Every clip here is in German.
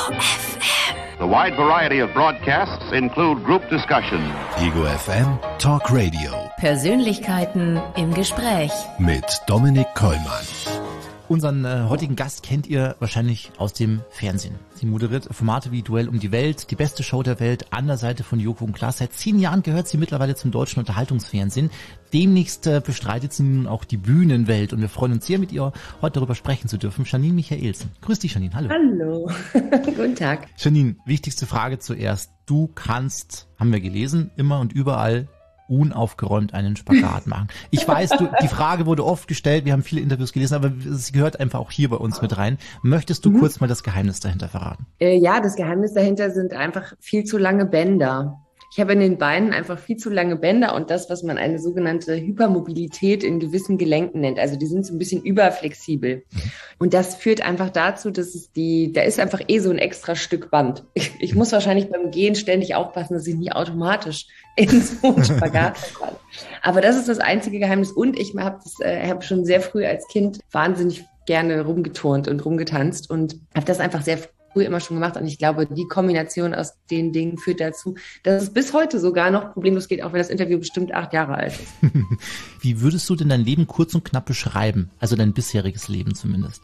FM. The wide variety of broadcasts include group discussion. Ego FM Talk Radio. Persönlichkeiten im Gespräch. Mit Dominik Kollmann. Unseren heutigen Gast kennt ihr wahrscheinlich aus dem Fernsehen. Sie moderiert Formate wie Duell um die Welt, die beste Show der Welt, an der Seite von Joko und Klaas. Seit 10 Jahren gehört sie mittlerweile zum deutschen Unterhaltungsfernsehen. Demnächst bestreitet sie nun auch die Bühnenwelt und wir freuen uns sehr, mit ihr heute darüber sprechen zu dürfen. Janine Michaelsen. Grüß dich, Janine. Hallo. Hallo. Guten Tag. Janine, wichtigste Frage zuerst. Du kannst, haben wir gelesen, immer und überall unaufgeräumt einen Spagat machen. Ich weiß, die Frage wurde oft gestellt, wir haben viele Interviews gelesen, aber sie gehört einfach auch hier bei uns mit rein. Möchtest du kurz mal das Geheimnis dahinter verraten? Ja, das Geheimnis dahinter sind einfach viel zu lange Bänder. Ich habe in den Beinen einfach viel zu lange Bänder und das, was man eine sogenannte Hypermobilität in gewissen Gelenken nennt. Also die sind so ein bisschen überflexibel. Und das führt einfach dazu, dass da ist einfach so ein extra Stück Band. Ich muss wahrscheinlich beim Gehen ständig aufpassen, dass ich nicht automatisch in so einen Spagat falle. Aber das ist das einzige Geheimnis. Und ich habe schon sehr früh als Kind wahnsinnig gerne rumgeturnt und rumgetanzt und habe das einfach sehr früh immer schon gemacht und ich glaube, die Kombination aus den Dingen führt dazu, dass es bis heute sogar noch problemlos geht, auch wenn das Interview bestimmt 8 Jahre alt ist. Wie würdest du denn dein Leben kurz und knapp beschreiben? Also dein bisheriges Leben zumindest.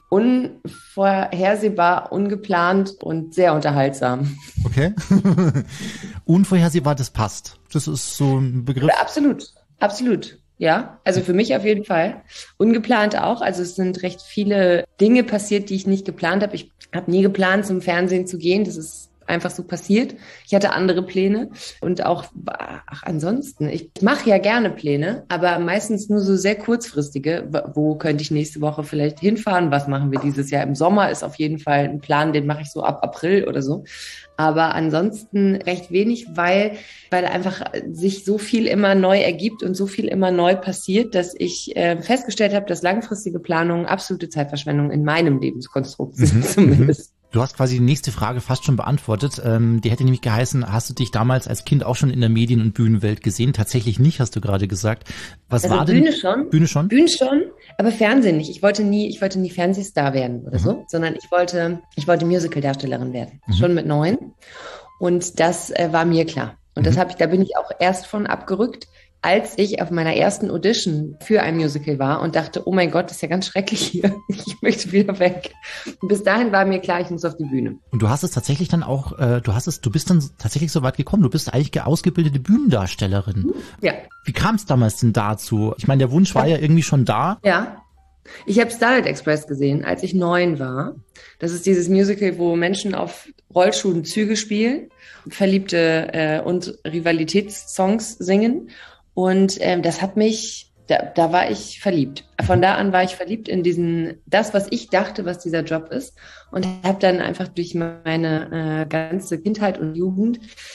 Unvorhersehbar, ungeplant und sehr unterhaltsam. Okay. Unvorhersehbar, das passt. Das ist so ein Begriff. Ja, absolut. Ja, also für mich auf jeden Fall. Ungeplant auch. Also es sind recht viele Dinge passiert, die ich nicht geplant habe. Ich habe nie geplant, zum Fernsehen zu gehen. Das ist einfach so passiert. Ich hatte andere Pläne und auch, ansonsten, ich mache ja gerne Pläne, aber meistens nur so sehr kurzfristige. Wo könnte ich nächste Woche vielleicht hinfahren? Was machen wir dieses Jahr? Im Sommer ist auf jeden Fall ein Plan, den mache ich so ab April oder so. Aber ansonsten recht wenig, weil einfach sich so viel immer neu ergibt und so viel immer neu passiert, dass ich festgestellt habe, dass langfristige Planungen absolute Zeitverschwendung in meinem Lebenskonstrukt sind zumindest. Du hast quasi die nächste Frage fast schon beantwortet. Die hätte nämlich geheißen, hast du dich damals als Kind auch schon in der Medien- und Bühnenwelt gesehen? Tatsächlich nicht, hast du gerade gesagt. Was war denn? Bühne schon. Bühne schon, aber Fernsehen nicht. Ich wollte nie Fernsehstar werden oder so, sondern ich wollte Musicaldarstellerin werden. Schon mit 9. Und das war mir klar. Und da bin ich auch erst von abgerückt, als ich auf meiner ersten Audition für ein Musical war und dachte, oh mein Gott, das ist ja ganz schrecklich hier. Ich möchte wieder weg. Und bis dahin war mir klar, ich muss auf die Bühne. Und du hast es tatsächlich dann auch, du bist dann tatsächlich so weit gekommen. Du bist eigentlich ausgebildete Bühnendarstellerin. Ja. Wie kam es damals denn dazu? Ich meine, der Wunsch war ja irgendwie schon da. Ja. Ich habe Starlight Express gesehen, als ich 9 war. Das ist dieses Musical, wo Menschen auf Rollschuhen Züge spielen, Verliebte und Rivalitätssongs singen. Und das hat mich, da war ich verliebt. Von da an war ich verliebt in das, was ich dachte, was dieser Job ist. Und habe dann einfach durch meine ganze Kindheit und Jugend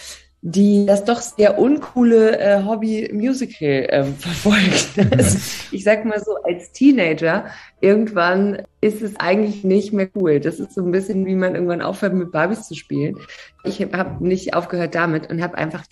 das doch sehr uncoole Hobby Musical verfolgt. Also, ich sag mal so, als Teenager, irgendwann ist es eigentlich nicht mehr cool. Das ist so ein bisschen, wie man irgendwann aufhört, mit Barbies zu spielen. Ich habe nicht aufgehört damit und habe einfach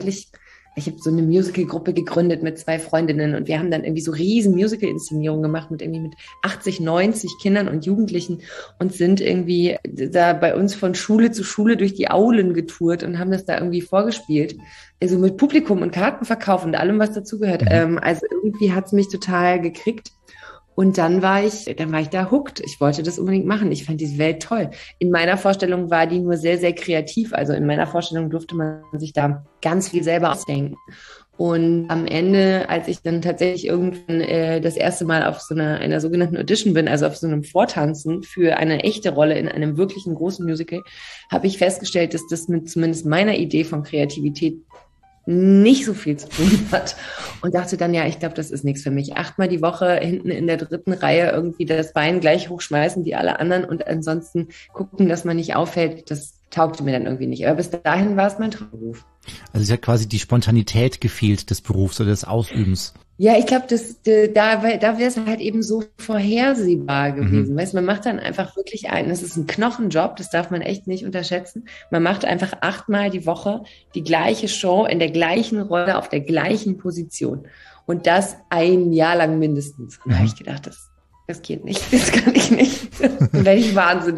ich habe so eine Musical-Gruppe gegründet mit 2 Freundinnen und wir haben dann irgendwie so riesen Musical-Inszenierungen gemacht mit 80, 90 Kindern und Jugendlichen und sind irgendwie da bei uns von Schule zu Schule durch die Aulen getourt und haben das da irgendwie vorgespielt. Also mit Publikum und Kartenverkauf und allem, was dazugehört. Also irgendwie hat's mich total gekriegt. Und dann war ich da hooked. Ich wollte das unbedingt machen. Ich fand diese Welt toll. In meiner Vorstellung war die nur sehr, sehr kreativ. Also in meiner Vorstellung durfte man sich da ganz viel selber ausdenken. Und am Ende, als ich dann tatsächlich irgendwann das erste Mal auf so einer sogenannten Audition bin, also auf so einem Vortanzen für eine echte Rolle in einem wirklichen großen Musical, habe ich festgestellt, dass das mit zumindest meiner Idee von Kreativität nicht so viel zu tun hat und dachte dann, ja, ich glaube, das ist nichts für mich. 8-mal die Woche hinten in der 3. Reihe irgendwie das Bein gleich hochschmeißen wie alle anderen und ansonsten gucken, dass man nicht auffällt, das taugte mir dann irgendwie nicht. Aber bis dahin war es mein Traumberuf. Also es hat quasi die Spontanität gefehlt des Berufs oder des Ausübens. Ja, ich glaube, da wäre es halt eben so vorhersehbar gewesen. Weißt, man macht dann einfach wirklich das ist ein Knochenjob, das darf man echt nicht unterschätzen. Man macht einfach 8-mal die Woche die gleiche Show in der gleichen Rolle auf der gleichen Position. Und das 1 Jahr lang mindestens. Und da habe ich gedacht, das geht nicht, das kann ich nicht. Dann werde ich wahnsinnig.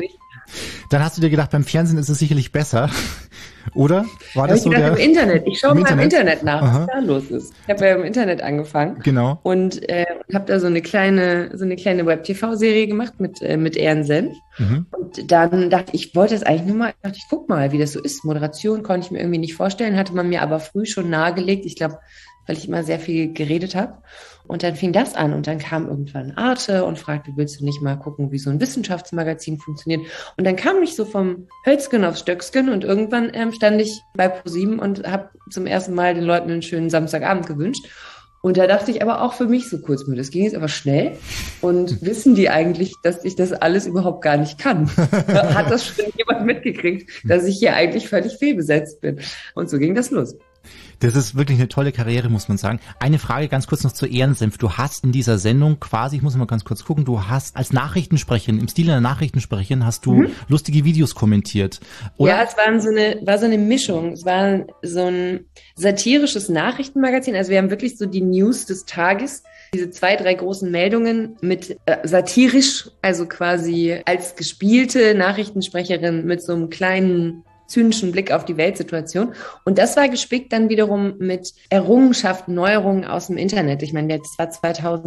Dann hast du dir gedacht, beim Fernsehen ist es sicherlich besser, oder? War das so im Internet. Ich schaue mal im Internet nach, Aha. was da los ist. Ich habe ja im Internet angefangen. Genau. Und habe da so eine kleine Web-TV-Serie gemacht mit Ehren Senf. Mhm. Und dann dachte ich, wollte es eigentlich nur mal, ich guck mal, wie das so ist. Moderation konnte ich mir irgendwie nicht vorstellen, hatte man mir aber früh schon nahegelegt. Ich glaube, weil ich immer sehr viel geredet habe. Und dann fing das an und dann kam irgendwann Arte und fragte, willst du nicht mal gucken, wie so ein Wissenschaftsmagazin funktioniert? Und dann kam ich so vom Hölzgen aufs Stöcksken und irgendwann stand ich bei ProSieben und habe zum ersten Mal den Leuten einen schönen Samstagabend gewünscht. Und da dachte ich aber auch für mich so kurz, das ging jetzt aber schnell. Und wissen die eigentlich, dass ich das alles überhaupt gar nicht kann? Hat das schon jemand mitgekriegt, dass ich hier eigentlich völlig fehlbesetzt bin? Und so ging das los. Das ist wirklich eine tolle Karriere, muss man sagen. Eine Frage ganz kurz noch zu Ehrensenf. Du hast in dieser Sendung quasi, ich muss mal ganz kurz gucken, du hast als Nachrichtensprecherin, im Stil einer Nachrichtensprecherin, hast du lustige Videos kommentiert, oder? Ja, es war so eine Mischung. Es war so ein satirisches Nachrichtenmagazin. Also wir haben wirklich so die News des Tages, diese 2, 3 großen Meldungen mit satirisch, also quasi als gespielte Nachrichtensprecherin mit so einem kleinen zynischen Blick auf die Weltsituation. Und das war gespickt dann wiederum mit Errungenschaften, Neuerungen aus dem Internet. Ich meine, das war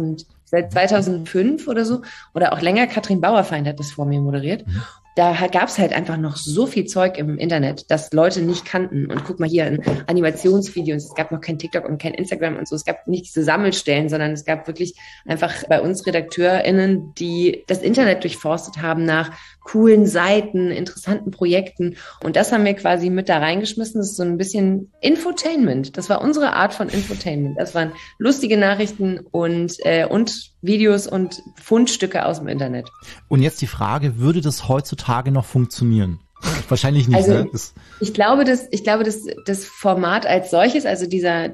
seit 2005 oder so, oder auch länger. Katrin Bauerfeind hat das vor mir moderiert. Da gab es halt einfach noch so viel Zeug im Internet, das Leute nicht kannten. Und guck mal hier, in Animationsvideos, es gab noch kein TikTok und kein Instagram und so. Es gab nicht diese Sammelstellen, sondern es gab wirklich einfach bei uns RedakteurInnen, die das Internet durchforstet haben nach coolen Seiten, interessanten Projekten. Und das haben wir quasi mit da reingeschmissen. Das ist so ein bisschen Infotainment. Das war unsere Art von Infotainment. Das waren lustige Nachrichten und Videos und Fundstücke aus dem Internet. Und jetzt die Frage, würde das heutzutage noch funktionieren? Wahrscheinlich nicht, also, ne? Ich glaube, das Format als solches, also dieser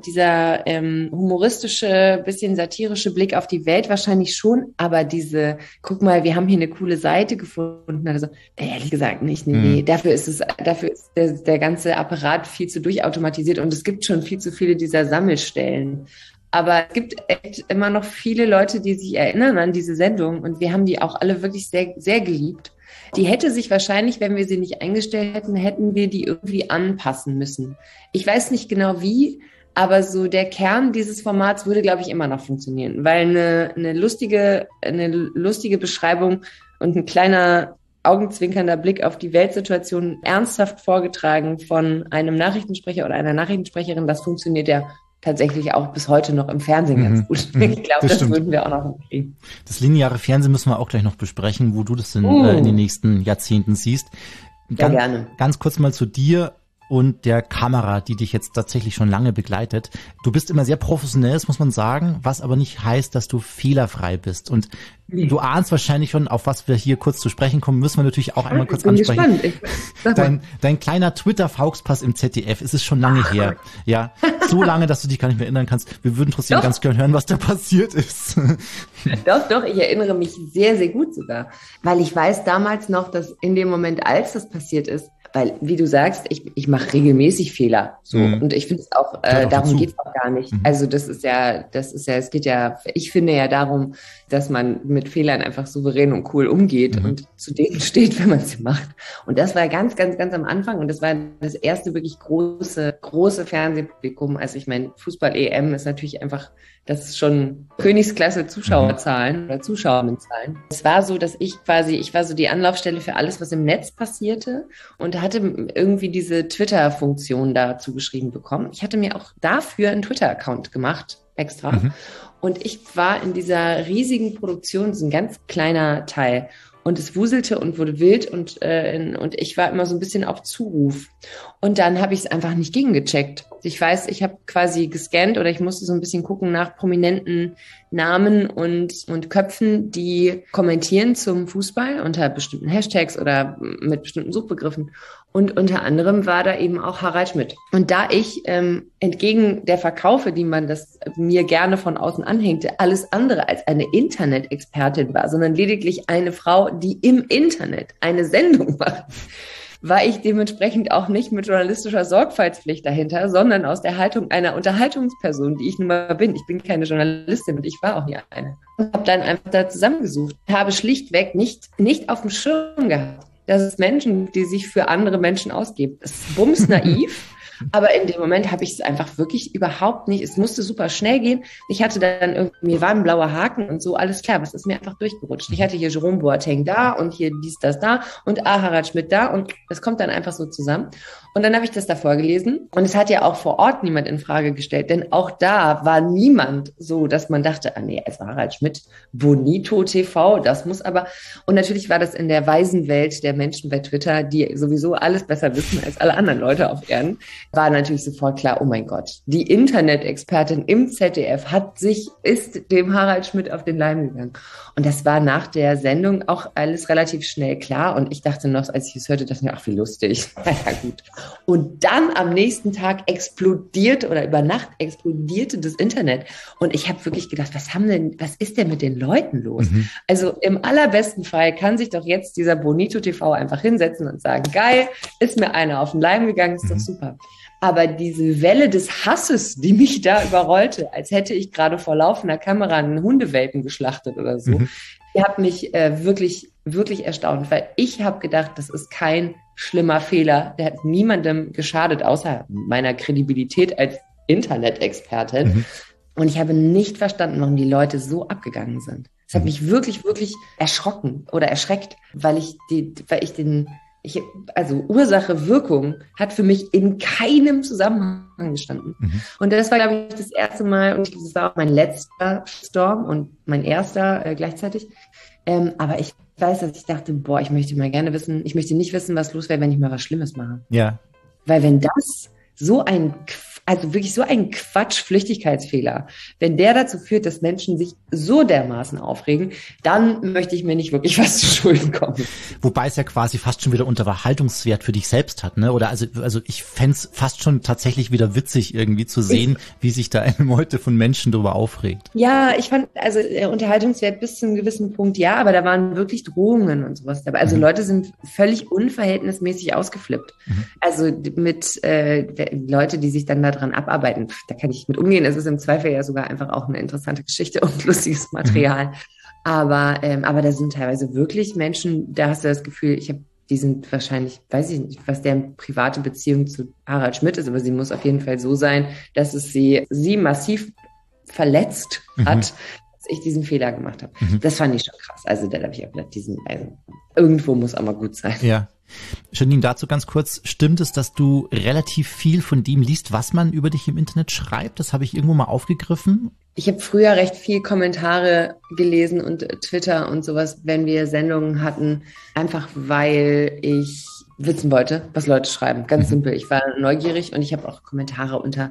humoristische, bisschen satirische Blick auf die Welt wahrscheinlich schon, aber guck mal, wir haben hier eine coole Seite gefunden, also ehrlich gesagt nicht, nee. Dafür ist der ganze Apparat viel zu durchautomatisiert und es gibt schon viel zu viele dieser Sammelstellen. Aber es gibt echt immer noch viele Leute, die sich erinnern an diese Sendung und wir haben die auch alle wirklich sehr, sehr geliebt. Die hätte sich wahrscheinlich, wenn wir sie nicht eingestellt hätten, hätten wir die irgendwie anpassen müssen. Ich weiß nicht genau wie, aber so der Kern dieses Formats würde, glaube ich, immer noch funktionieren, weil eine lustige Beschreibung und ein kleiner augenzwinkernder Blick auf die Weltsituation ernsthaft vorgetragen von einem Nachrichtensprecher oder einer Nachrichtensprecherin, das funktioniert ja tatsächlich auch bis heute noch im Fernsehen ganz gut. Ich glaube, das würden wir auch noch hinkriegen. Das lineare Fernsehen müssen wir auch gleich noch besprechen, wo du das in den nächsten Jahrzehnten siehst. Ja, gerne. Ganz kurz mal zu dir und der Kamera, die dich jetzt tatsächlich schon lange begleitet. Du bist immer sehr professionell, das muss man sagen, was aber nicht heißt, dass du fehlerfrei bist. Und du ahnst wahrscheinlich schon, auf was wir hier kurz zu sprechen kommen, müssen wir natürlich auch einmal kurz ansprechen. Dein kleiner Twitter-Fauxpass im ZDF, es ist schon lange her. Ja, so lange, dass du dich gar nicht mehr erinnern kannst. Wir würden trotzdem ganz gerne hören, was da passiert ist. Doch, ich erinnere mich sehr, sehr gut sogar. Weil ich weiß damals noch, dass in dem Moment, als das passiert ist, weil, wie du sagst, ich mache regelmäßig Fehler. So. Und ich finde es auch, darum geht es auch gar nicht. Also ich finde ja darum, dass man mit Fehlern einfach souverän und cool umgeht und zu denen steht, wenn man sie macht. Und das war ganz, ganz, ganz am Anfang und das war das erste wirklich große Fernsehpublikum. Also ich meine, Fußball-EM ist natürlich einfach, das ist schon Königsklasse Zuschauerzahlen oder Zuschauerinnenzahlen. Es war so, dass ich war so die Anlaufstelle für alles, was im Netz passierte und hatte irgendwie diese Twitter-Funktion dazu geschrieben bekommen. Ich hatte mir auch dafür einen Twitter-Account gemacht, extra. Und ich war in dieser riesigen Produktion, so ein ganz kleiner Teil. Und es wuselte und wurde wild und ich war immer so ein bisschen auf Zuruf. Und dann habe ich es einfach nicht gegengecheckt. Ich weiß, ich habe quasi gescannt oder ich musste so ein bisschen gucken nach prominenten Namen und Köpfen, die kommentieren zum Fußball unter bestimmten Hashtags oder mit bestimmten Suchbegriffen. Und unter anderem war da eben auch Harald Schmidt. Und da ich entgegen der Verkaufe, die man das mir gerne von außen anhängte, alles andere als eine Internet-Expertin war, sondern lediglich eine Frau, die im Internet eine Sendung macht, war ich dementsprechend auch nicht mit journalistischer Sorgfaltspflicht dahinter, sondern aus der Haltung einer Unterhaltungsperson, die ich nun mal bin. Ich bin keine Journalistin und ich war auch nie eine. Und habe dann einfach da zusammengesucht, habe schlichtweg nicht auf dem Schirm gehabt, dass es Menschen gibt, die sich für andere Menschen ausgeben. Das ist bumsnaiv. Aber in dem Moment habe ich es einfach wirklich überhaupt nicht. Es musste super schnell gehen. Ich hatte dann irgendwie, mir war ein blauer Haken und so, alles klar. Was ist mir einfach durchgerutscht? Ich hatte hier Jerome Boateng da und hier dies, das da und Harald Schmidt da und das kommt dann einfach so zusammen. Und dann habe ich das da vorgelesen und es hat ja auch vor Ort niemand in Frage gestellt, denn auch da war niemand so, dass man dachte, also Harald Schmidt, Bonito TV, das muss aber. Und natürlich war das in der weisen Welt der Menschen bei Twitter, die sowieso alles besser wissen als alle anderen Leute auf Erden, war natürlich sofort klar, oh mein Gott, die Internet-Expertin im ZDF ist dem Harald Schmidt auf den Leim gegangen. Und das war nach der Sendung auch alles relativ schnell klar. Und ich dachte noch, als ich es hörte, dachte ich mir, ach, wie lustig. Ja, gut. Und dann am nächsten Tag über Nacht explodierte das Internet. Und ich habe wirklich gedacht, was ist denn mit den Leuten los? Mhm. Also im allerbesten Fall kann sich doch jetzt dieser Bonito TV einfach hinsetzen und sagen, geil, ist mir einer auf den Leim gegangen, ist doch super. Aber diese Welle des Hasses, die mich da überrollte, als hätte ich gerade vor laufender Kamera einen Hundewelpen geschlachtet oder so, die hat mich wirklich, wirklich erstaunt, weil ich habe gedacht, das ist kein schlimmer Fehler, der hat niemandem geschadet, außer meiner Kredibilität als Internet-Expertin. Und ich habe nicht verstanden, warum die Leute so abgegangen sind. Es hat mich wirklich, wirklich erschreckt, weil Ursache, Wirkung hat für mich in keinem Zusammenhang gestanden. Und das war, glaube ich, das erste Mal, und das war auch mein letzter Storm und mein erster gleichzeitig. Aber ich weiß, dass ich dachte, ich möchte nicht wissen, was los wäre, wenn ich mal was Schlimmes mache. Ja. Weil wenn das wirklich so ein Flüchtigkeitsfehler, wenn der dazu führt, dass Menschen sich so dermaßen aufregen, dann möchte ich mir nicht wirklich was zu Schulden kommen. Wobei es ja quasi fast schon wieder Unterhaltungswert für dich selbst hat, ne? Oder also ich fänd's fast schon tatsächlich wieder witzig irgendwie zu sehen, wie sich da eine Meute von Menschen darüber aufregt. Ja, ich fand, Unterhaltungswert bis zu einem gewissen Punkt, ja, aber da waren wirklich Drohungen und sowas dabei. Also Leute sind völlig unverhältnismäßig ausgeflippt. Also mit Leute, die sich dann daran abarbeiten, da kann ich mit umgehen. Es ist im Zweifel ja sogar einfach auch eine interessante Geschichte und lustiges Material. Aber da sind teilweise wirklich Menschen, da hast du das Gefühl, die sind wahrscheinlich, weiß ich nicht, was deren private Beziehung zu Harald Schmidt ist, aber sie muss auf jeden Fall so sein, dass es sie massiv verletzt hat, dass ich diesen Fehler gemacht habe. Das fand ich schon krass. Also da habe ich auch gedacht, irgendwo muss auch mal gut sein. Ja. Janine, dazu ganz kurz, stimmt es, dass du relativ viel von dem liest, was man über dich im Internet schreibt? Das habe ich irgendwo mal aufgegriffen. Ich habe früher recht viel Kommentare gelesen und Twitter und sowas, wenn wir Sendungen hatten, einfach weil ich wissen wollte, was Leute schreiben. Ganz simpel. Ich war neugierig und ich habe auch Kommentare unter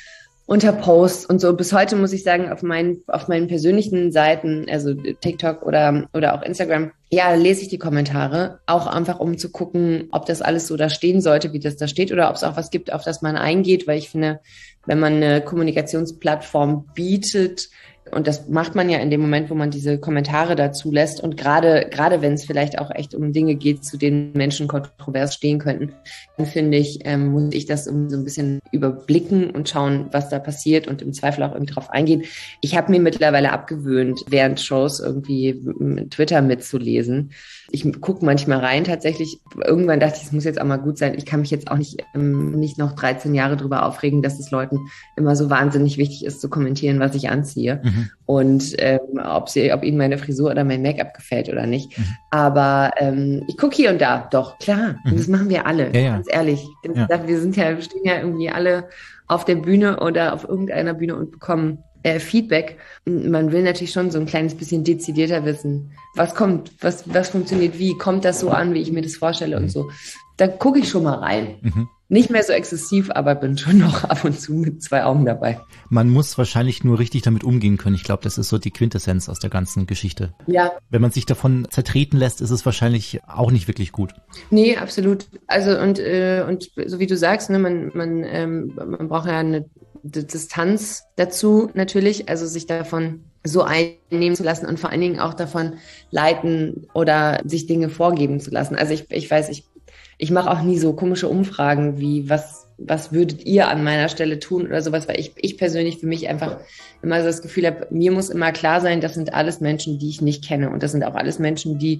Posts und so. Bis heute muss ich sagen, auf meinen persönlichen Seiten, also TikTok oder auch Instagram, ja, lese ich die Kommentare, auch einfach um zu gucken, ob das alles so da stehen sollte, wie das da steht, oder ob es auch was gibt, auf das man eingeht, weil ich finde, wenn man eine Kommunikationsplattform bietet, und das macht man ja in dem Moment, wo man diese Kommentare dazu lässt. Und gerade wenn es vielleicht auch echt um Dinge geht, zu denen Menschen kontrovers stehen könnten, dann finde ich, muss ich das so ein bisschen überblicken und schauen, was da passiert und im Zweifel auch irgendwie drauf eingehen. Ich habe mir mittlerweile abgewöhnt, während Shows irgendwie Twitter mitzulesen. Ich gucke manchmal rein tatsächlich. Irgendwann dachte ich, es muss jetzt auch mal gut sein. Ich kann mich jetzt auch nicht noch 13 Jahre drüber aufregen, dass es Leuten immer so wahnsinnig wichtig ist, zu kommentieren, was ich anziehe. Und ob ihnen meine Frisur oder mein Make-up gefällt oder nicht. Aber ich gucke hier und da, doch, klar. Und das machen wir alle, ganz ehrlich. Ja. Wir stehen ja irgendwie alle auf der Bühne oder auf irgendeiner Bühne und bekommen Feedback. Man will natürlich schon so ein kleines bisschen dezidierter wissen, was kommt, was funktioniert wie, kommt das so an, wie ich mir das vorstelle und so. Da gucke ich schon mal rein. Nicht mehr so exzessiv, aber bin schon noch ab und zu mit 2 Augen dabei. Man muss wahrscheinlich nur richtig damit umgehen können. Ich glaube, das ist so die Quintessenz aus der ganzen Geschichte. Ja. Wenn man sich davon zertreten lässt, ist es wahrscheinlich auch nicht wirklich gut. Nee, absolut. Also und so wie du sagst, ne, man braucht ja eine Distanz dazu natürlich, also sich davon so einnehmen zu lassen und vor allen Dingen auch davon leiten oder sich Dinge vorgeben zu lassen. Also ich weiß, ich mache auch nie so komische Umfragen wie, was würdet ihr an meiner Stelle tun oder sowas, weil ich persönlich für mich einfach immer so das Gefühl habe, mir muss immer klar sein, das sind alles Menschen, die ich nicht kenne und das sind auch alles Menschen, die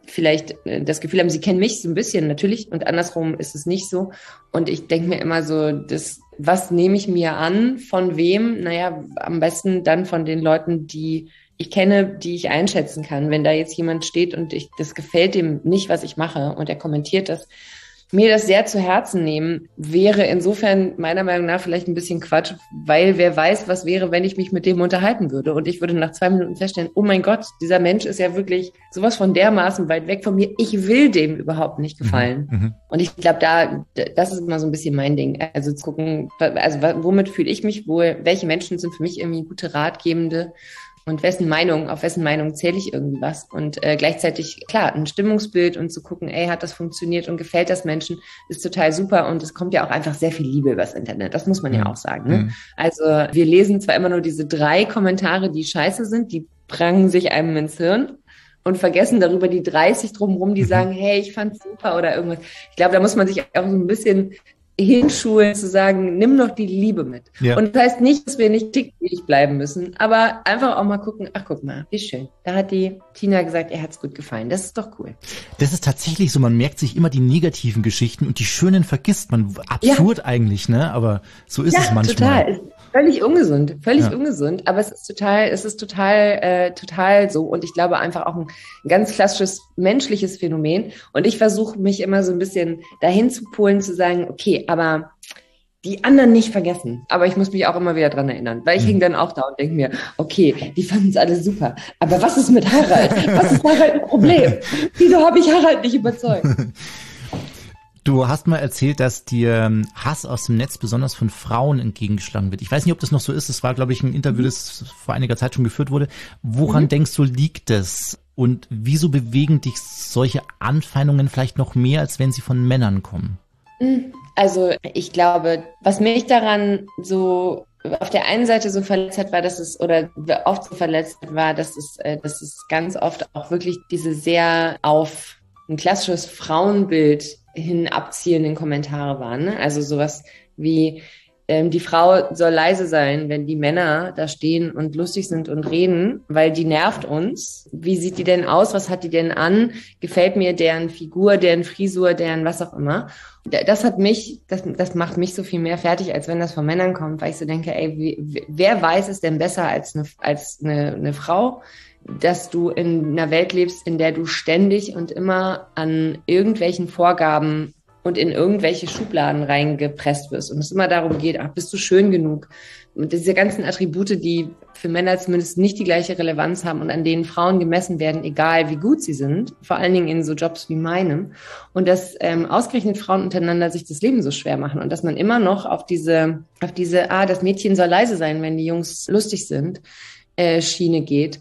vielleicht das Gefühl haben, sie kennen mich so ein bisschen natürlich und andersrum ist es nicht so. Und ich denke mir immer so, was nehme ich mir an, von wem? Naja, am besten dann von den Leuten, die ich kenne, die ich einschätzen kann. Wenn da jetzt jemand steht und das gefällt dem nicht, was ich mache und er kommentiert das, mir das sehr zu Herzen nehmen, wäre insofern meiner Meinung nach vielleicht ein bisschen Quatsch, weil wer weiß, was wäre, wenn ich mich mit dem unterhalten würde. Und ich würde nach 2 Minuten feststellen, oh mein Gott, dieser Mensch ist ja wirklich sowas von dermaßen weit weg von mir. Ich will dem überhaupt nicht gefallen. Mhm. Und ich glaube, das ist immer so ein bisschen mein Ding. Also zu gucken, womit fühle ich mich wohl? Welche Menschen sind für mich irgendwie gute Ratgebende? Und auf wessen Meinung zähle ich irgendwie was? Und gleichzeitig, klar, ein Stimmungsbild und zu gucken, hat das funktioniert und gefällt das Menschen, ist total super. Und es kommt ja auch einfach sehr viel Liebe übers Internet. Das muss man ja auch sagen. Ne? Also wir lesen zwar immer nur diese 3 Kommentare, die scheiße sind, die prangen sich einem ins Hirn und vergessen darüber die 30 drumherum, die sagen, hey, ich fand's super oder irgendwas. Ich glaube, da muss man sich auch so ein bisschen hinschulen, zu sagen, nimm noch die Liebe mit. Ja. Und das heißt nicht, dass wir nicht tickig bleiben müssen, aber einfach auch mal gucken, ach guck mal, wie schön. Da hat die Tina gesagt, ihr hat's gut gefallen. Das ist doch cool. Das ist tatsächlich so, man merkt sich immer die negativen Geschichten und die schönen vergisst man. Absurd eigentlich, ne? Aber so ist es manchmal. Total. Völlig ungesund, ungesund, aber es ist total so und ich glaube einfach auch ein ganz klassisches menschliches Phänomen und ich versuche mich immer so ein bisschen dahin zu polen, zu sagen, okay, aber die anderen nicht vergessen, aber ich muss mich auch immer wieder dran erinnern, weil ich hänge dann auch da und denke mir, okay, die fanden es alle super, aber was ist mit Harald? Was ist Harald ein Problem? Wieso habe ich Harald nicht überzeugt? Du hast mal erzählt, dass dir Hass aus dem Netz besonders von Frauen entgegengeschlagen wird. Ich weiß nicht, ob das noch so ist. Das war, glaube ich, ein Interview, das vor einiger Zeit schon geführt wurde. Woran denkst du, liegt das? Und wieso bewegen dich solche Anfeindungen vielleicht noch mehr, als wenn sie von Männern kommen? Also ich glaube, was mich daran so auf der einen Seite so verletzt hat, war, dass es ganz oft auch wirklich diese sehr auf ein klassisches Frauenbild hin abzielenden Kommentare waren. Ne? Also sowas wie, die Frau soll leise sein, wenn die Männer da stehen und lustig sind und reden, weil die nervt uns. Wie sieht die denn aus? Was hat die denn an? Gefällt mir deren Figur, deren Frisur, deren was auch immer? Das macht mich so viel mehr fertig, als wenn das von Männern kommt, weil ich so denke, wer weiß es denn besser als eine Frau? Dass du in einer Welt lebst, in der du ständig und immer an irgendwelchen Vorgaben und in irgendwelche Schubladen reingepresst wirst und es immer darum geht, bist du schön genug? Und diese ganzen Attribute, die für Männer zumindest nicht die gleiche Relevanz haben und an denen Frauen gemessen werden, egal wie gut sie sind, vor allen Dingen in so Jobs wie meinem. Und dass ausgerechnet Frauen untereinander sich das Leben so schwer machen und dass man immer noch auf diese, das Mädchen soll leise sein, wenn die Jungs lustig sind, Schiene geht.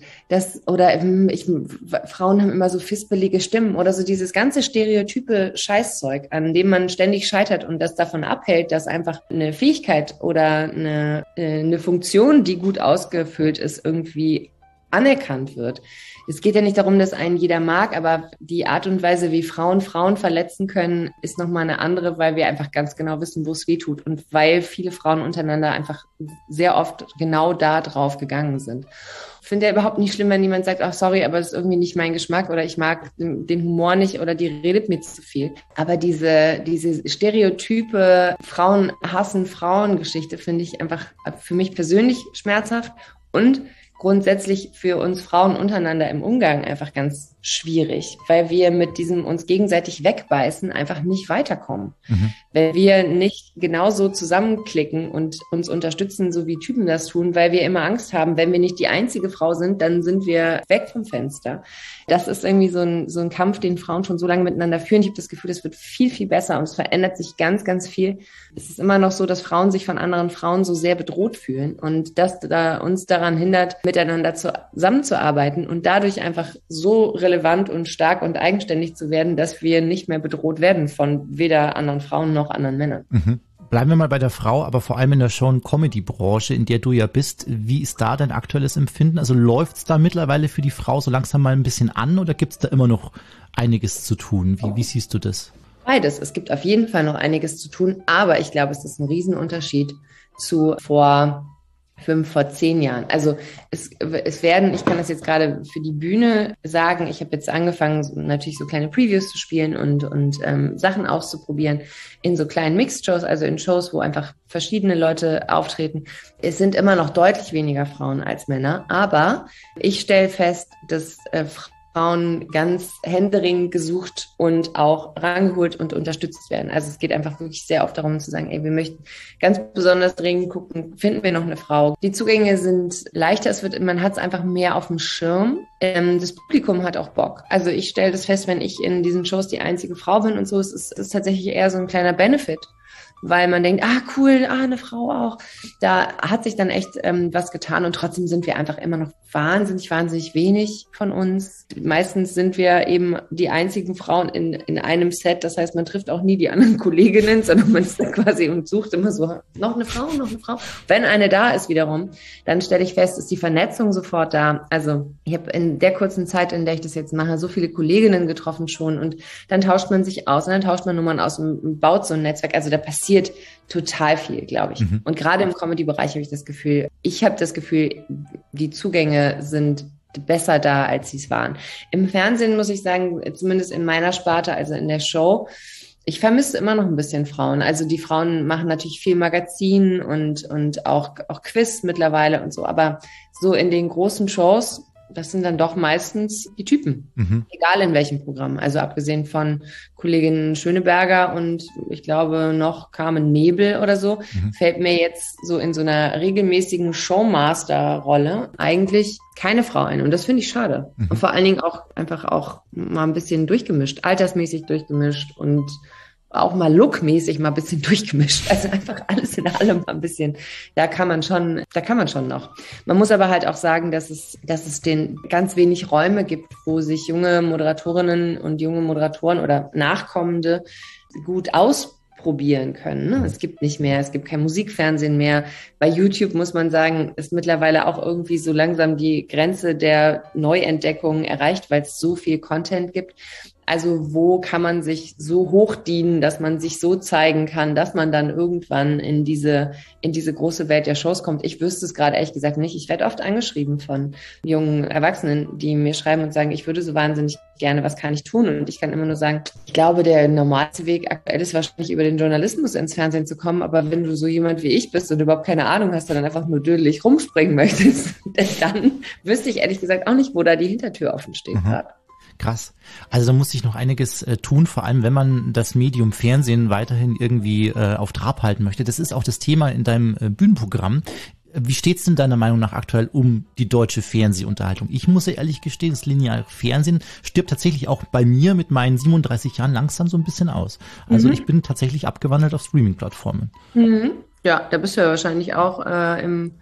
Frauen haben immer so fispelige Stimmen oder so dieses ganze stereotype Scheißzeug, an dem man ständig scheitert und das davon abhält, dass einfach eine Fähigkeit oder eine Funktion, die gut ausgefüllt ist, irgendwie anerkannt wird. Es geht ja nicht darum, dass einen jeder mag, aber die Art und Weise, wie Frauen verletzen können, ist nochmal eine andere, weil wir einfach ganz genau wissen, wo es weh tut und weil viele Frauen untereinander einfach sehr oft genau da drauf gegangen sind. Ich finde ja überhaupt nicht schlimm, wenn jemand sagt, ach sorry, aber das ist irgendwie nicht mein Geschmack oder ich mag den Humor nicht oder die redet mir zu viel. Aber diese stereotype Frauen hassen Frauen-Geschichte finde ich einfach für mich persönlich schmerzhaft und grundsätzlich für uns Frauen untereinander im Umgang einfach ganz schwierig, weil wir mit diesem uns gegenseitig wegbeißen einfach nicht weiterkommen. Wenn wir nicht genauso zusammenklicken und uns unterstützen, so wie Typen das tun, weil wir immer Angst haben, wenn wir nicht die einzige Frau sind, dann sind wir weg vom Fenster. Das ist irgendwie so ein Kampf, den Frauen schon so lange miteinander führen. Ich habe das Gefühl, es wird viel, viel besser und es verändert sich ganz, ganz viel. Es ist immer noch so, dass Frauen sich von anderen Frauen so sehr bedroht fühlen und das da uns daran hindert, miteinander zusammenzuarbeiten und dadurch einfach so relevant und stark und eigenständig zu werden, dass wir nicht mehr bedroht werden von weder anderen Frauen noch anderen Männern. Bleiben wir mal bei der Frau, aber vor allem in der Show- und Comedy-Branche, in der du ja bist. Wie ist da dein aktuelles Empfinden? Also läuft's da mittlerweile für die Frau so langsam mal ein bisschen an oder gibt's da immer noch einiges zu tun? Wie siehst du das? Beides. Es gibt auf jeden Fall noch einiges zu tun, aber ich glaube, es ist ein Riesenunterschied zu vor vor 10 Jahren. Also es werden, ich kann das jetzt gerade für die Bühne sagen, ich habe jetzt angefangen, natürlich so kleine Previews zu spielen und Sachen auszuprobieren in so kleinen Mixed-Shows, also in Shows, wo einfach verschiedene Leute auftreten. Es sind immer noch deutlich weniger Frauen als Männer, aber ich stelle fest, dass Frauen ganz händeringend gesucht und auch rangeholt und unterstützt werden. Also es geht einfach wirklich sehr oft darum zu sagen, ey, wir möchten ganz besonders dringend gucken, finden wir noch eine Frau. Die Zugänge sind leichter, man hat es einfach mehr auf dem Schirm. Das Publikum hat auch Bock. Also ich stelle das fest, wenn ich in diesen Shows die einzige Frau bin und so, es ist tatsächlich eher so ein kleiner Benefit. Weil man denkt, cool, eine Frau auch. Da hat sich dann echt was getan und trotzdem sind wir einfach immer noch wahnsinnig wenig von uns. Meistens sind wir eben die einzigen Frauen in einem Set. Das heißt, man trifft auch nie die anderen Kolleginnen, sondern man ist da quasi und sucht immer so, noch eine Frau. Wenn eine da ist wiederum, dann stelle ich fest, ist die Vernetzung sofort da. Also ich habe in der kurzen Zeit, in der ich das jetzt mache, so viele Kolleginnen getroffen schon und dann tauscht man sich aus und dann tauscht man Nummern aus und baut so ein Netzwerk. Also da passiert total viel, glaube ich. Und gerade im Comedy-Bereich habe ich das Gefühl, die Zugänge sind besser da, als sie es waren. Im Fernsehen muss ich sagen, zumindest in meiner Sparte, also in der Show, ich vermisse immer noch ein bisschen Frauen. Also die Frauen machen natürlich viel Magazin und auch Quiz mittlerweile und so. Aber so in den großen Shows, das sind dann doch meistens die Typen. Egal in welchem Programm. Also abgesehen von Kollegin Schöneberger und ich glaube noch Carmen Nebel oder so, fällt mir jetzt so in so einer regelmäßigen Showmaster-Rolle eigentlich keine Frau ein. Und das finde ich schade. Und vor allen Dingen auch einfach auch mal ein bisschen durchgemischt, altersmäßig durchgemischt und auch mal lookmäßig mal ein bisschen durchgemischt. Also einfach alles in allem mal ein bisschen. Da kann man schon noch. Man muss aber halt auch sagen, dass es den ganz wenig Räume gibt, wo sich junge Moderatorinnen und junge Moderatoren oder Nachkommende gut ausprobieren können. Ne? Es gibt kein Musikfernsehen mehr. Bei YouTube muss man sagen, ist mittlerweile auch irgendwie so langsam die Grenze der Neuentdeckung erreicht, weil es so viel Content gibt. Also wo kann man sich so hochdienen, dass man sich so zeigen kann, dass man dann irgendwann in diese große Welt der Shows kommt? Ich wüsste es gerade ehrlich gesagt nicht. Ich werde oft angeschrieben von jungen Erwachsenen, die mir schreiben und sagen, ich würde so wahnsinnig gerne, was kann ich tun? Und ich kann immer nur sagen, ich glaube, der normalste Weg aktuell ist wahrscheinlich über den Journalismus ins Fernsehen zu kommen. Aber wenn du so jemand wie ich bist und überhaupt keine Ahnung hast, sondern einfach nur dödelig rumspringen möchtest, dann wüsste ich ehrlich gesagt auch nicht, wo da die Hintertür offen steht gerade. Krass. Also da muss sich noch einiges tun, vor allem wenn man das Medium Fernsehen weiterhin irgendwie auf Trab halten möchte. Das ist auch das Thema in deinem Bühnenprogramm. Wie steht's denn deiner Meinung nach aktuell um die deutsche Fernsehunterhaltung? Ich muss ja ehrlich gestehen, das lineare Fernsehen stirbt tatsächlich auch bei mir mit meinen 37 Jahren langsam so ein bisschen aus. Also ich bin tatsächlich abgewandelt auf Streaming-Plattformen. Ja, da bist du ja wahrscheinlich auch im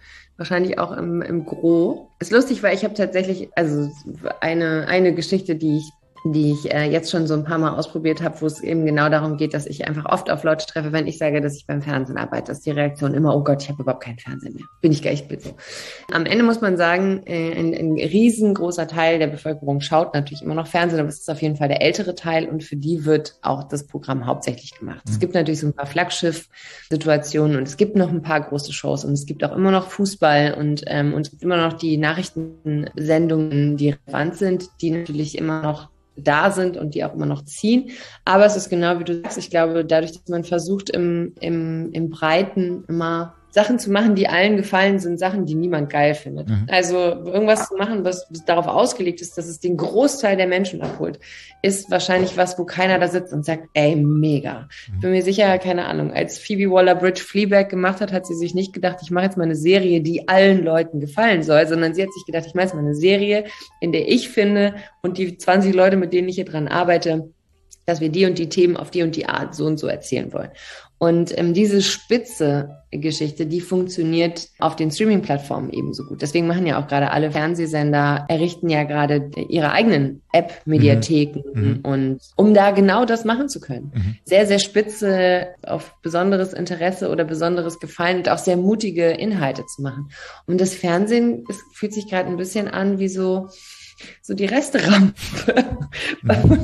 Gros. Ist lustig, weil ich habe tatsächlich, also eine Geschichte, die ich jetzt schon so ein paar Mal ausprobiert habe, wo es eben genau darum geht, dass ich einfach oft auf Leute treffe, wenn ich sage, dass ich beim Fernsehen arbeite, ist die Reaktion immer, oh Gott, ich habe überhaupt keinen Fernsehen mehr. Bin ich gar nicht so. Am Ende muss man sagen, ein riesengroßer Teil der Bevölkerung schaut natürlich immer noch Fernsehen, aber es ist auf jeden Fall der ältere Teil und für die wird auch das Programm hauptsächlich gemacht. Es gibt natürlich so ein paar Flaggschiff-Situationen und es gibt noch ein paar große Shows und es gibt auch immer noch Fußball und es gibt immer noch die Nachrichtensendungen, die relevant sind, die natürlich immer noch da sind und die auch immer noch ziehen. Aber es ist genau wie du sagst, ich glaube, dadurch, dass man versucht, im Breiten immer Sachen zu machen, die allen gefallen, sind Sachen, die niemand geil findet. Also irgendwas zu machen, was darauf ausgelegt ist, dass es den Großteil der Menschen abholt, ist wahrscheinlich was, wo keiner da sitzt und sagt, ey, mega. Ich bin mir sicher, keine Ahnung, als Phoebe Waller-Bridge Fleabag gemacht hat sie sich nicht gedacht, ich mache jetzt mal eine Serie, die allen Leuten gefallen soll, sondern sie hat sich gedacht, ich mache jetzt mal eine Serie, in der ich finde und die 20 Leute, mit denen ich hier dran arbeite, dass wir die und die Themen auf die und die Art so und so erzählen wollen. Und diese spitze Geschichte, die funktioniert auf den Streaming-Plattformen ebenso gut. Deswegen machen ja auch gerade alle Fernsehsender, errichten ja gerade ihre eigenen App-Mediatheken und um da genau das machen zu können. Sehr, sehr spitze auf besonderes Interesse oder besonderes Gefallen und auch sehr mutige Inhalte zu machen. Und das Fernsehen, es fühlt sich gerade ein bisschen an wie so die Resterampe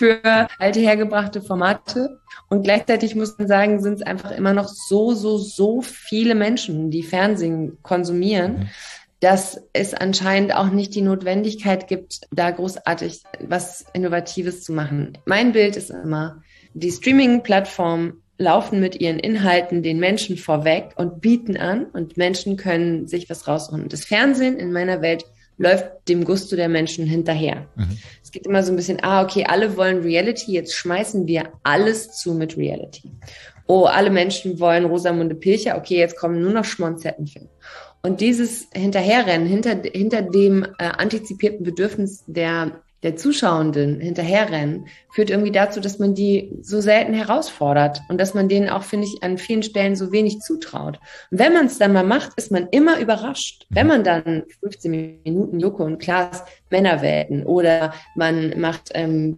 für alte hergebrachte Formate. Und gleichzeitig muss man sagen, sind es einfach immer noch so viele Menschen, die Fernsehen konsumieren, dass es anscheinend auch nicht die Notwendigkeit gibt, da großartig was Innovatives zu machen. Mein Bild ist immer, die Streaming-Plattformen laufen mit ihren Inhalten den Menschen vorweg und bieten an und Menschen können sich was rausholen. Das Fernsehen in meiner Welt läuft dem Gusto der Menschen hinterher. Es geht immer so ein bisschen, okay, alle wollen Reality, jetzt schmeißen wir alles zu mit Reality. Oh, alle Menschen wollen Rosamunde Pilcher, okay, jetzt kommen nur noch Schmonzettenfilme. Und dieses Hinterherrennen, hinter dem antizipierten Bedürfnis der Zuschauenden hinterherrennen, führt irgendwie dazu, dass man die so selten herausfordert und dass man denen auch, finde ich, an vielen Stellen so wenig zutraut. Und wenn man es dann mal macht, ist man immer überrascht. Wenn man dann 15 Minuten Joko und Klaas Männerwelten oder man macht, wenn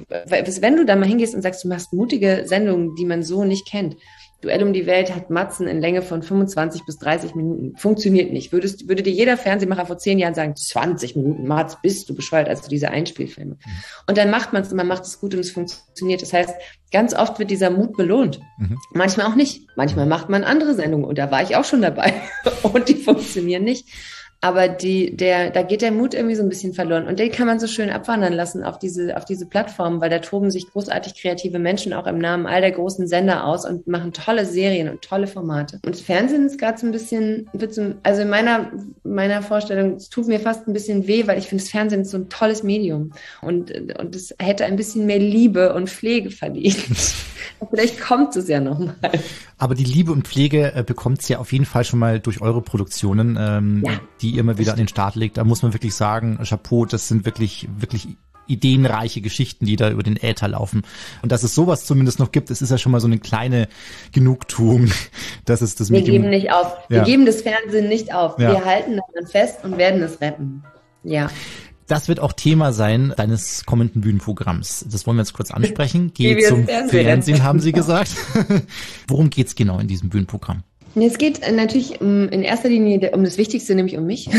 du da mal hingehst und sagst, du machst mutige Sendungen, die man so nicht kennt. Duell um die Welt hat Matzen in Länge von 25 bis 30 Minuten. Funktioniert nicht. Würde dir jeder Fernsehmacher vor 10 Jahren sagen, 20 Minuten, Matz, bist du bescheuert, also diese Einspielfilme. Und dann macht man es und man macht es gut und es funktioniert. Das heißt, ganz oft wird dieser Mut belohnt. Manchmal auch nicht. Manchmal macht man andere Sendungen und da war ich auch schon dabei und die funktionieren nicht. Aber da geht der Mut irgendwie so ein bisschen verloren. Und den kann man so schön abwandern lassen auf diese Plattformen, weil da toben sich großartig kreative Menschen auch im Namen all der großen Sender aus und machen tolle Serien und tolle Formate. Und das Fernsehen ist gerade so ein bisschen, also in meiner Vorstellung, es tut mir fast ein bisschen weh, weil ich finde, das Fernsehen ist so ein tolles Medium. Und es hätte ein bisschen mehr Liebe und Pflege verdient. Vielleicht kommt es ja nochmal. Aber die Liebe und Pflege bekommt es ja auf jeden Fall schon mal durch eure Produktionen, die ihr immer wieder an den Start legt. Da muss man wirklich sagen, Chapeau, das sind wirklich ideenreiche Geschichten, die da über den Äther laufen. Und dass es sowas zumindest noch gibt, es ist ja schon mal so eine kleine Genugtuung, dass es das Medium... Wir geben nicht auf. Wir geben das Fernsehen nicht auf. Ja. Wir halten daran fest und werden es retten. Ja. Das wird auch Thema sein deines kommenden Bühnenprogramms. Das wollen wir jetzt kurz ansprechen. Geht zum Fernsehen, haben Sie gesagt. Worum geht's genau in diesem Bühnenprogramm? Es geht natürlich in erster Linie um das Wichtigste, nämlich um mich.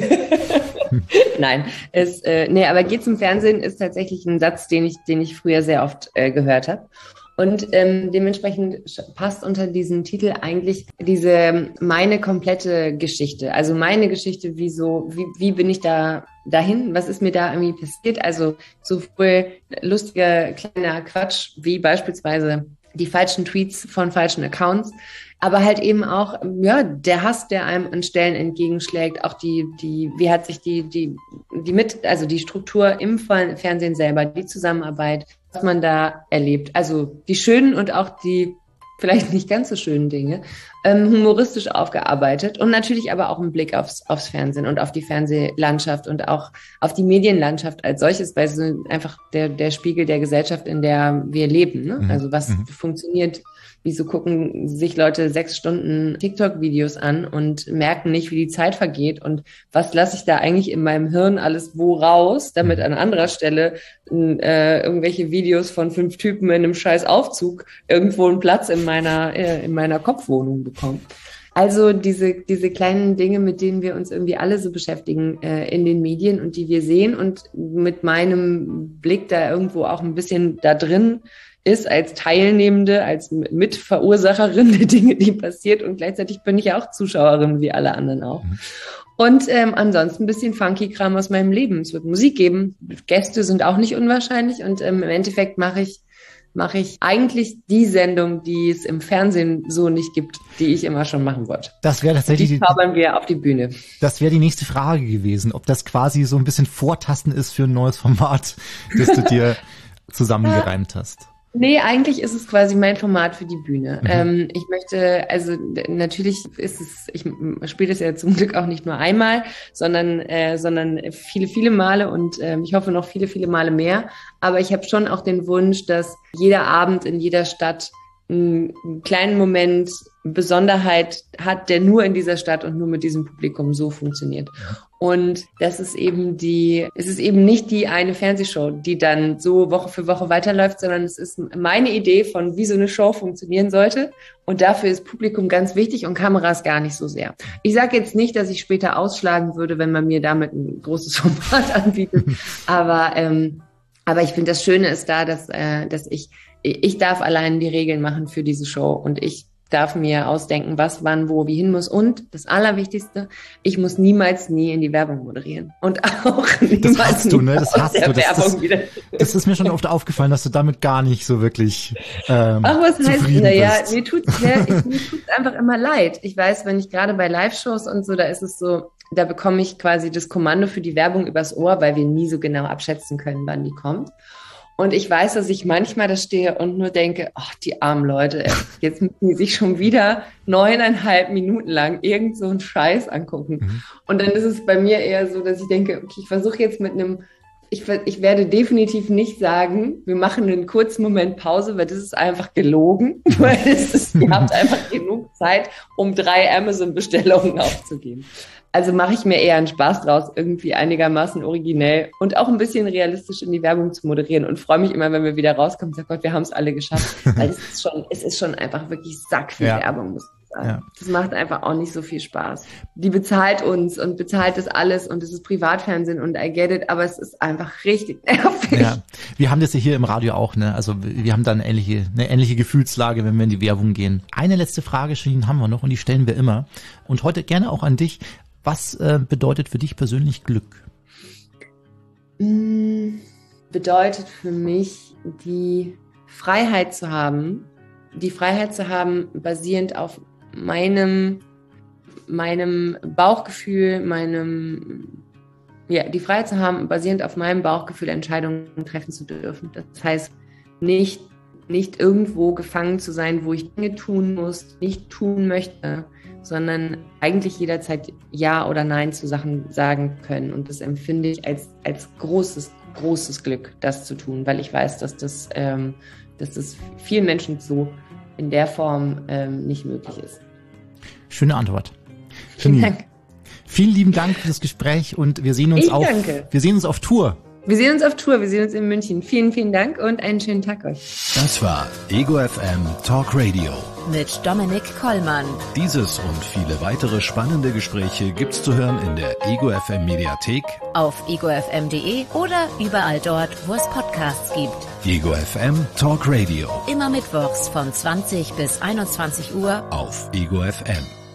Nein, aber geht zum Fernsehen ist tatsächlich ein Satz, den ich früher sehr oft gehört habe. Und dementsprechend passt unter diesen Titel eigentlich meine komplette Geschichte. Also meine Geschichte, wie bin ich dahin? Was ist mir da irgendwie passiert? Also sowohl lustiger kleiner Quatsch wie beispielsweise die falschen Tweets von falschen Accounts, aber halt eben auch der Hass, der einem an Stellen entgegenschlägt, auch wie hat sich die Struktur im Fernsehen selber, die Zusammenarbeit, was man da erlebt. Also die schönen und auch die vielleicht nicht ganz so schönen Dinge, humoristisch aufgearbeitet und natürlich aber auch ein Blick aufs Fernsehen und auf die Fernsehlandschaft und auch auf die Medienlandschaft als solches, weil es einfach der Spiegel der Gesellschaft, in der wir leben, ne? Also was funktioniert, wieso gucken sich Leute 6 Stunden TikTok-Videos an und merken nicht, wie die Zeit vergeht und was lasse ich da eigentlich in meinem Hirn alles wo raus, damit an anderer Stelle irgendwelche Videos von 5 Typen in einem scheiß Aufzug irgendwo einen Platz in meiner Kopfwohnung bekommen. Also diese kleinen Dinge, mit denen wir uns irgendwie alle so beschäftigen in den Medien und die wir sehen und mit meinem Blick da irgendwo auch ein bisschen da drin ist als Teilnehmende, als Mitverursacherin der Dinge, die passiert und gleichzeitig bin ich ja auch Zuschauerin wie alle anderen auch. Und ansonsten ein bisschen Funky-Kram aus meinem Leben. Es wird Musik geben, Gäste sind auch nicht unwahrscheinlich und im Endeffekt mache ich eigentlich die Sendung, die es im Fernsehen so nicht gibt, die ich immer schon machen wollte. Das wäre tatsächlich die zaubern wir auf die Bühne. Das wäre die nächste Frage gewesen, ob das quasi so ein bisschen Vortasten ist für ein neues Format, das du dir zusammengereimt hast. Nee, eigentlich ist es quasi mein Format für die Bühne. Ich möchte, also natürlich ich spiele das ja zum Glück auch nicht nur einmal, sondern viele, viele Male und ich hoffe noch viele, viele Male mehr. Aber ich habe schon auch den Wunsch, dass jeder Abend in jeder Stadt einen kleinen Moment Besonderheit hat, der nur in dieser Stadt und nur mit diesem Publikum so funktioniert. Und das ist es ist eben nicht die eine Fernsehshow, die dann so Woche für Woche weiterläuft, sondern es ist meine Idee von, wie so eine Show funktionieren sollte. Und dafür ist Publikum ganz wichtig und Kameras gar nicht so sehr. Ich sage jetzt nicht, dass ich später ausschlagen würde, wenn man mir damit ein großes Format anbietet, aber Aber ich finde, das Schöne ist da, dass ich darf allein die Regeln machen für diese Show und ich darf mir ausdenken, was, wann, wo, wie hin muss. Und das Allerwichtigste, ich muss niemals nie in die Werbung moderieren. Und auch niemals das hast du, ne? Das hast du. Das ist mir schon oft aufgefallen, dass du damit gar nicht so wirklich was heißt, naja, mir tut's einfach immer leid. Ich weiß, wenn ich gerade bei Live-Shows und so, da ist es so, da bekomme ich quasi das Kommando für die Werbung übers Ohr, weil wir nie so genau abschätzen können, wann die kommt. Und ich weiß, dass ich manchmal da stehe und nur denke, ach, die armen Leute, jetzt müssen die sich schon wieder 9,5 Minuten lang irgend so einen Scheiß angucken. Mhm. Und dann ist es bei mir eher so, dass ich denke, okay, ich versuche jetzt ich werde definitiv nicht sagen, wir machen einen kurzen Moment Pause, weil das ist einfach gelogen, weil ihr habt einfach genug Zeit, um 3 Amazon-Bestellungen aufzugeben. Also mache ich mir eher einen Spaß draus, irgendwie einigermaßen originell und auch ein bisschen realistisch in die Werbung zu moderieren und freue mich immer, wenn wir wieder rauskommen und sage, Gott, wir haben es alle geschafft. Weil es ist schon einfach wirklich sackviel Werbung, muss ich sagen. Ja. Das macht einfach auch nicht so viel Spaß. Die bezahlt uns und bezahlt das alles und es ist Privatfernsehen und I get it, aber es ist einfach richtig nervig. Ja, wir haben das ja hier im Radio auch, ne? Also wir haben da eine ähnliche Gefühlslage, wenn wir in die Werbung gehen. Eine letzte Frage, Shirin, haben wir noch und die stellen wir immer. Und heute gerne auch an dich. Was bedeutet für dich persönlich Glück? Bedeutet für mich die Freiheit zu haben, basierend auf meinem Bauchgefühl, die Freiheit zu haben, basierend auf meinem Bauchgefühl Entscheidungen treffen zu dürfen. Das heißt, nicht irgendwo gefangen zu sein, wo ich Dinge tun muss, nicht tun möchte, sondern eigentlich jederzeit Ja oder Nein zu Sachen sagen können. Und das empfinde ich als großes, großes Glück, das zu tun, weil ich weiß, dass das vielen Menschen so in der Form nicht möglich ist. Schöne Antwort. Vielen Dank. Vielen lieben Dank für das Gespräch und wir sehen uns auf Tour. Wir sehen uns auf Tour, wir sehen uns in München. Vielen, vielen Dank und einen schönen Tag euch. Das war Ego FM Talk Radio. Mit Dominic Kollmann. Dieses und viele weitere spannende Gespräche gibt's zu hören in der Ego FM Mediathek, auf egofm.de oder überall dort, wo es Podcasts gibt. Ego FM Talk Radio. Immer mittwochs von 20 bis 21 Uhr auf Ego FM.